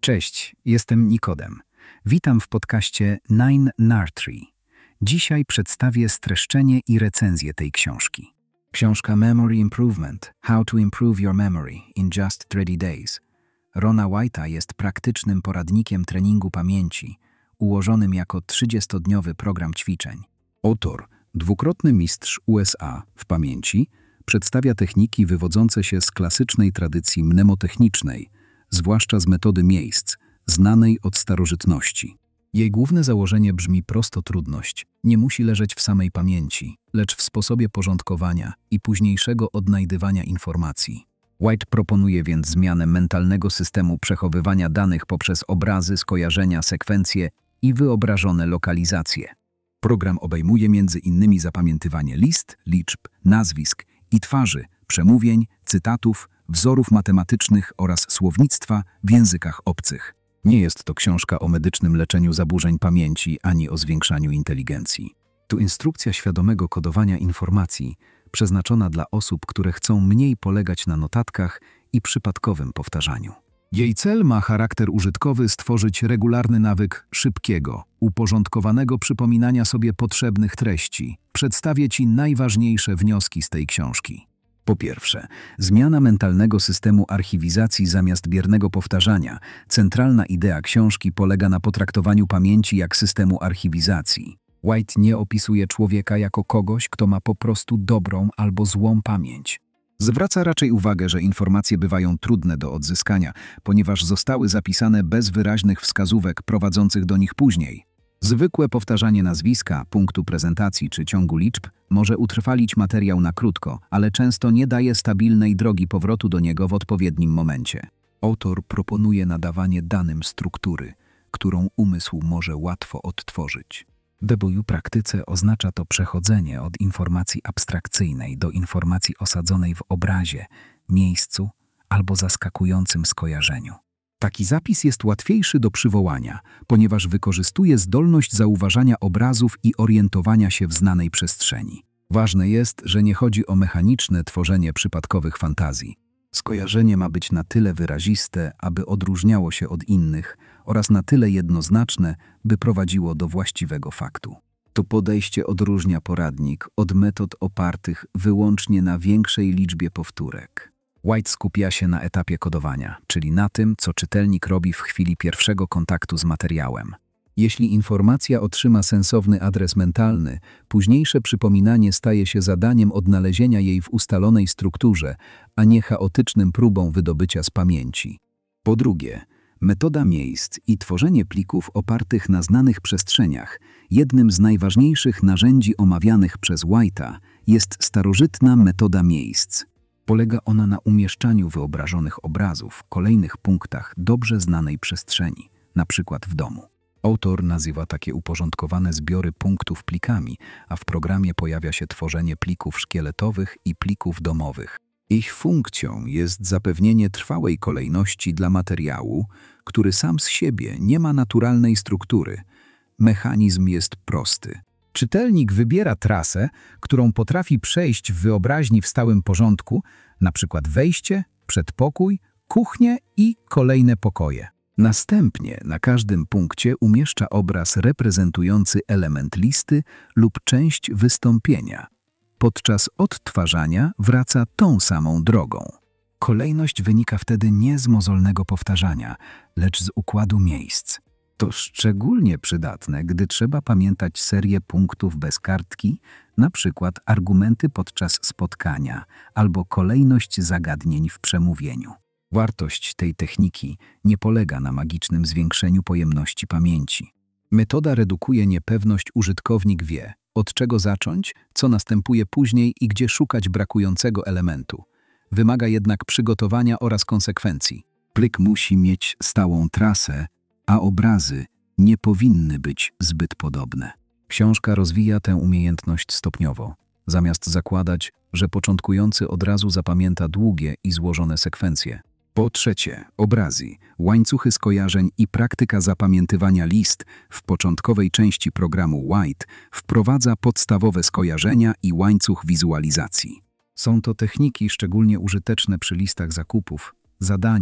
Cześć, jestem Nikodem. Witam w podcaście 9NAR3. Dzisiaj przedstawię streszczenie i recenzję tej książki. Książka Memory Improvement – How to Improve Your Memory in Just 30 Days Rona White'a jest praktycznym poradnikiem treningu pamięci, ułożonym jako 30-dniowy program ćwiczeń. Autor, dwukrotny mistrz USA w pamięci, przedstawia techniki wywodzące się z klasycznej tradycji mnemotechnicznej, zwłaszcza z metody miejsc, znanej od starożytności. Jej główne założenie brzmi prosto: trudność nie musi leżeć w samej pamięci, lecz w sposobie porządkowania i późniejszego odnajdywania informacji. White proponuje więc zmianę mentalnego systemu przechowywania danych poprzez obrazy, skojarzenia, sekwencje i wyobrażone lokalizacje. Program obejmuje m.in. zapamiętywanie list, liczb, nazwisk i twarzy, przemówień, cytatów, wzorów matematycznych oraz słownictwa w językach obcych. Nie jest to książka o medycznym leczeniu zaburzeń pamięci ani o zwiększaniu inteligencji. To instrukcja świadomego kodowania informacji, przeznaczona dla osób, które chcą mniej polegać na notatkach i przypadkowym powtarzaniu. Jej cel ma charakter użytkowy: stworzyć regularny nawyk szybkiego, uporządkowanego przypominania sobie potrzebnych treści. Przedstawię Ci najważniejsze wnioski z tej książki. Po pierwsze, zmiana mentalnego systemu archiwizacji zamiast biernego powtarzania. Centralna idea książki polega na potraktowaniu pamięci jak systemu archiwizacji. White nie opisuje człowieka jako kogoś, kto ma po prostu dobrą albo złą pamięć. Zwraca raczej uwagę, że informacje bywają trudne do odzyskania, ponieważ zostały zapisane bez wyraźnych wskazówek prowadzących do nich później. Zwykłe powtarzanie nazwiska, punktu prezentacji czy ciągu liczb może utrwalić materiał na krótko, ale często nie daje stabilnej drogi powrotu do niego w odpowiednim momencie. Autor proponuje nadawanie danym struktury, którą umysł może łatwo odtworzyć. W praktyce oznacza to przechodzenie od informacji abstrakcyjnej do informacji osadzonej w obrazie, miejscu albo zaskakującym skojarzeniu. Taki zapis jest łatwiejszy do przywołania, ponieważ wykorzystuje zdolność zauważania obrazów i orientowania się w znanej przestrzeni. Ważne jest, że nie chodzi o mechaniczne tworzenie przypadkowych fantazji. Skojarzenie ma być na tyle wyraziste, aby odróżniało się od innych, oraz na tyle jednoznaczne, by prowadziło do właściwego faktu. To podejście odróżnia poradnik od metod opartych wyłącznie na większej liczbie powtórek. White skupia się na etapie kodowania, czyli na tym, co czytelnik robi w chwili pierwszego kontaktu z materiałem. Jeśli informacja otrzyma sensowny adres mentalny, późniejsze przypominanie staje się zadaniem odnalezienia jej w ustalonej strukturze, a nie chaotycznym próbą wydobycia z pamięci. Po drugie, metoda miejsc i tworzenie plików opartych na znanych przestrzeniach. Jednym z najważniejszych narzędzi omawianych przez White'a jest starożytna metoda miejsc. Polega ona na umieszczaniu wyobrażonych obrazów w kolejnych punktach dobrze znanej przestrzeni, np. w domu. Autor nazywa takie uporządkowane zbiory punktów plikami, a w programie pojawia się tworzenie plików szkieletowych i plików domowych. Ich funkcją jest zapewnienie trwałej kolejności dla materiału, który sam z siebie nie ma naturalnej struktury. Mechanizm jest prosty. Czytelnik wybiera trasę, którą potrafi przejść w wyobraźni w stałym porządku, np. wejście, przedpokój, kuchnię i kolejne pokoje. Następnie na każdym punkcie umieszcza obraz reprezentujący element listy lub część wystąpienia. Podczas odtwarzania wraca tą samą drogą. Kolejność wynika wtedy nie z mozolnego powtarzania, lecz z układu miejsc. To szczególnie przydatne, gdy trzeba pamiętać serię punktów bez kartki, np. argumenty podczas spotkania albo kolejność zagadnień w przemówieniu. Wartość tej techniki nie polega na magicznym zwiększeniu pojemności pamięci. Metoda redukuje niepewność, użytkownik wie, od czego zacząć, co następuje później i gdzie szukać brakującego elementu. Wymaga jednak przygotowania oraz konsekwencji. Plik musi mieć stałą trasę, a obrazy nie powinny być zbyt podobne. Książka rozwija tę umiejętność stopniowo, zamiast zakładać, że początkujący od razu zapamięta długie i złożone sekwencje. Po trzecie, obrazy, łańcuchy skojarzeń i praktyka zapamiętywania list w początkowej części programu White wprowadza podstawowe skojarzenia i łańcuch wizualizacji. Są to techniki szczególnie użyteczne przy listach zakupów, zadaniach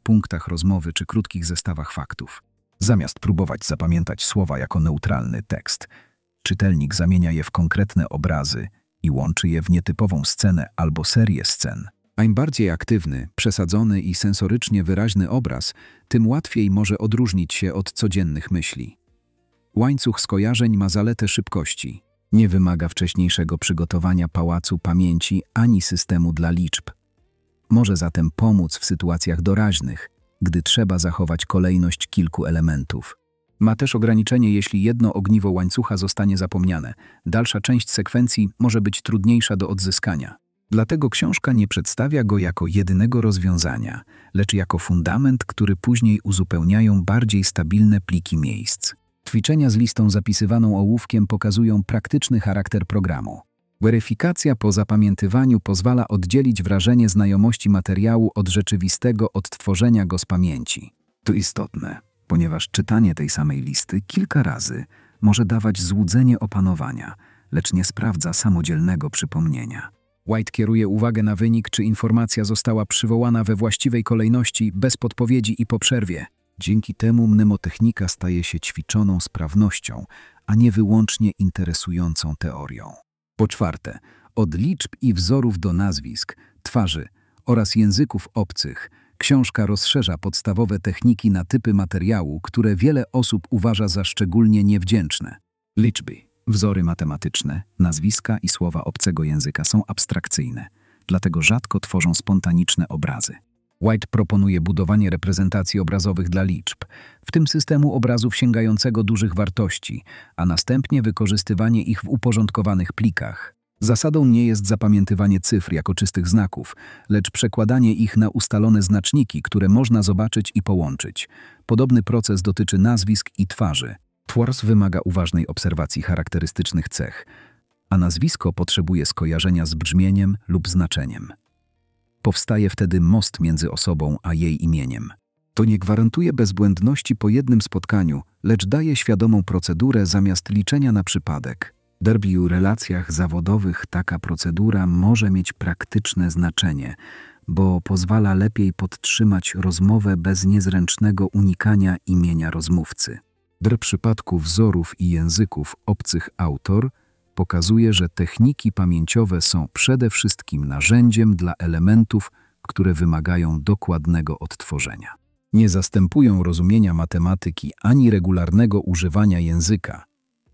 punktach rozmowy czy krótkich zestawach faktów. Zamiast próbować zapamiętać słowa jako neutralny tekst, czytelnik zamienia je w konkretne obrazy i łączy je w nietypową scenę albo serię scen. A im bardziej aktywny, przesadzony i sensorycznie wyraźny obraz, tym łatwiej może odróżnić się od codziennych myśli. Łańcuch skojarzeń ma zaletę szybkości. Nie wymaga wcześniejszego przygotowania pałacu pamięci ani systemu dla liczb. Może zatem pomóc w sytuacjach doraźnych, gdy trzeba zachować kolejność kilku elementów. Ma też ograniczenie, jeśli jedno ogniwo łańcucha zostanie zapomniane. Dalsza część sekwencji może być trudniejsza do odzyskania. Dlatego książka nie przedstawia go jako jedynego rozwiązania, lecz jako fundament, który później uzupełniają bardziej stabilne pliki miejsc. Ćwiczenia z listą zapisywaną ołówkiem pokazują praktyczny charakter programu. Weryfikacja po zapamiętywaniu pozwala oddzielić wrażenie znajomości materiału od rzeczywistego odtworzenia go z pamięci. To istotne, ponieważ czytanie tej samej listy kilka razy może dawać złudzenie opanowania, lecz nie sprawdza samodzielnego przypomnienia. White kieruje uwagę na wynik, czy informacja została przywołana we właściwej kolejności, bez podpowiedzi i po przerwie. Dzięki temu mnemotechnika staje się ćwiczoną sprawnością, a nie wyłącznie interesującą teorią. Po czwarte, od liczb i wzorów do nazwisk, twarzy oraz języków obcych, książka rozszerza podstawowe techniki na typy materiału, które wiele osób uważa za szczególnie niewdzięczne. Liczby, wzory matematyczne, nazwiska i słowa obcego języka są abstrakcyjne, dlatego rzadko tworzą spontaniczne obrazy. White proponuje budowanie reprezentacji obrazowych dla liczb, w tym systemu obrazów sięgającego dużych wartości, a następnie wykorzystywanie ich w uporządkowanych plikach. Zasadą nie jest zapamiętywanie cyfr jako czystych znaków, lecz przekładanie ich na ustalone znaczniki, które można zobaczyć i połączyć. Podobny proces dotyczy nazwisk i twarzy. Twors wymaga uważnej obserwacji charakterystycznych cech, a nazwisko potrzebuje skojarzenia z brzmieniem lub znaczeniem. Powstaje wtedy most między osobą a jej imieniem. To nie gwarantuje bezbłędności po jednym spotkaniu, lecz daje świadomą procedurę zamiast liczenia na przypadek. W wielu relacjach zawodowych taka procedura może mieć praktyczne znaczenie, bo pozwala lepiej podtrzymać rozmowę bez niezręcznego unikania imienia rozmówcy. W przypadku wzorów i języków obcych autor pokazuje, że techniki pamięciowe są przede wszystkim narzędziem dla elementów, które wymagają dokładnego odtworzenia. Nie zastępują rozumienia matematyki ani regularnego używania języka.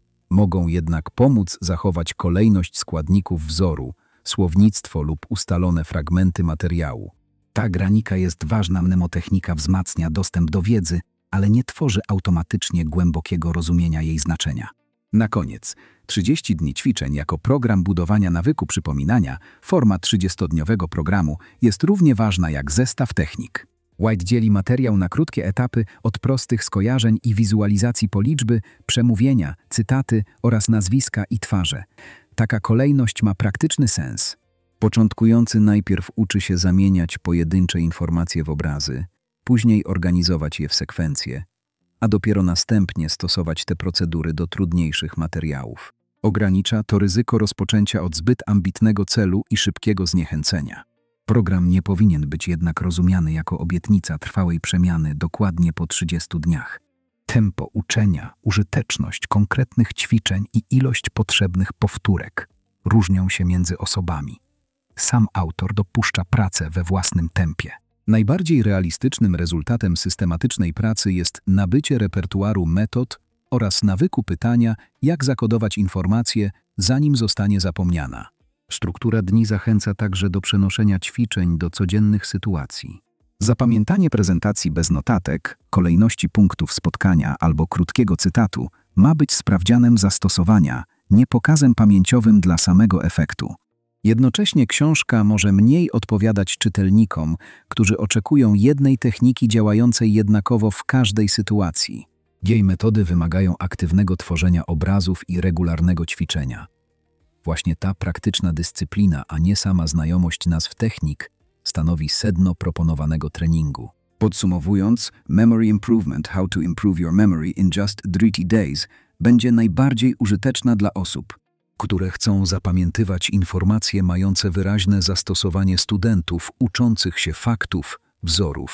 Mogą jednak pomóc zachować kolejność składników wzoru, słownictwo lub ustalone fragmenty materiału. Ta granika jest ważna, mnemotechnika wzmacnia dostęp do wiedzy, ale nie tworzy automatycznie głębokiego rozumienia jej znaczenia. Na koniec, 30 dni ćwiczeń jako program budowania nawyku przypominania, forma 30-dniowego programu jest równie ważna jak zestaw technik. White dzieli materiał na krótkie etapy od prostych skojarzeń i wizualizacji po liczby, przemówienia, cytaty oraz nazwiska i twarze. Taka kolejność ma praktyczny sens. Początkujący najpierw uczy się zamieniać pojedyncze informacje w obrazy, później organizować je w sekwencje, a dopiero następnie stosować te procedury do trudniejszych materiałów. Ogranicza to ryzyko rozpoczęcia od zbyt ambitnego celu i szybkiego zniechęcenia. Program nie powinien być jednak rozumiany jako obietnica trwałej przemiany dokładnie po 30 dniach. Tempo uczenia, użyteczność konkretnych ćwiczeń i ilość potrzebnych powtórek różnią się między osobami. Sam autor dopuszcza pracę we własnym tempie. Najbardziej realistycznym rezultatem systematycznej pracy jest nabycie repertuaru metod oraz nawyku pytania, jak zakodować informację, zanim zostanie zapomniana. Struktura dni zachęca także do przenoszenia ćwiczeń do codziennych sytuacji. Zapamiętanie prezentacji bez notatek, kolejności punktów spotkania albo krótkiego cytatu ma być sprawdzianem zastosowania, nie pokazem pamięciowym dla samego efektu. Jednocześnie książka może mniej odpowiadać czytelnikom, którzy oczekują jednej techniki działającej jednakowo w każdej sytuacji. Jej metody wymagają aktywnego tworzenia obrazów i regularnego ćwiczenia. Właśnie ta praktyczna dyscyplina, a nie sama znajomość nazw technik, stanowi sedno proponowanego treningu. Podsumowując, Memory Improvement – How to Improve Your Memory in Just 30 Days będzie najbardziej użyteczna dla osób, które chcą zapamiętywać informacje mające wyraźne zastosowanie studentów uczących się faktów, wzorów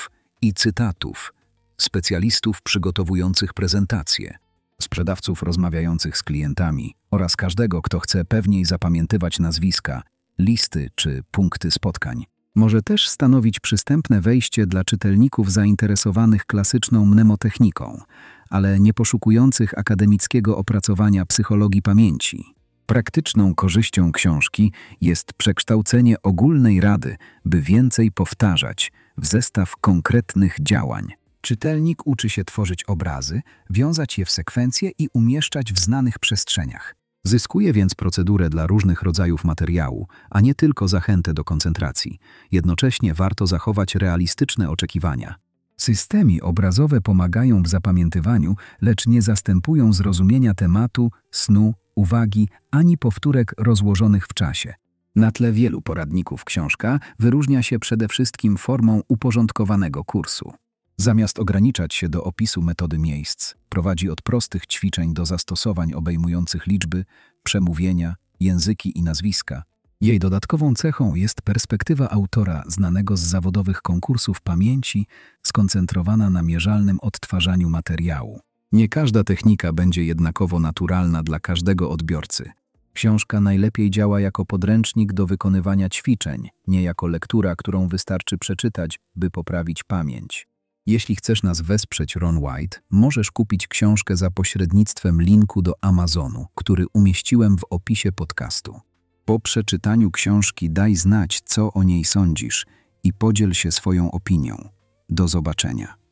i cytatów, specjalistów przygotowujących prezentacje, sprzedawców rozmawiających z klientami oraz każdego, kto chce pewniej zapamiętywać nazwiska, listy czy punkty spotkań. Może też stanowić przystępne wejście dla czytelników zainteresowanych klasyczną mnemotechniką, ale nie poszukujących akademickiego opracowania psychologii pamięci. Praktyczną korzyścią książki jest przekształcenie ogólnej rady, by więcej powtarzać, w zestaw konkretnych działań. Czytelnik uczy się tworzyć obrazy, wiązać je w sekwencje i umieszczać w znanych przestrzeniach. Zyskuje więc procedurę dla różnych rodzajów materiału, a nie tylko zachętę do koncentracji. Jednocześnie warto zachować realistyczne oczekiwania. Systemy obrazowe pomagają w zapamiętywaniu, lecz nie zastępują zrozumienia tematu, snu, uwagi ani powtórek rozłożonych w czasie. Na tle wielu poradników książka wyróżnia się przede wszystkim formą uporządkowanego kursu. Zamiast ograniczać się do opisu metody miejsc, prowadzi od prostych ćwiczeń do zastosowań obejmujących liczby, przemówienia, języki i nazwiska. Jej dodatkową cechą jest perspektywa autora znanego z zawodowych konkursów pamięci, skoncentrowana na mierzalnym odtwarzaniu materiału. Nie każda technika będzie jednakowo naturalna dla każdego odbiorcy. Książka najlepiej działa jako podręcznik do wykonywania ćwiczeń, nie jako lektura, którą wystarczy przeczytać, by poprawić pamięć. Jeśli chcesz nas wesprzeć, Ron White, możesz kupić książkę za pośrednictwem linku do Amazonu, który umieściłem w opisie podcastu. Po przeczytaniu książki daj znać, co o niej sądzisz i podziel się swoją opinią. Do zobaczenia.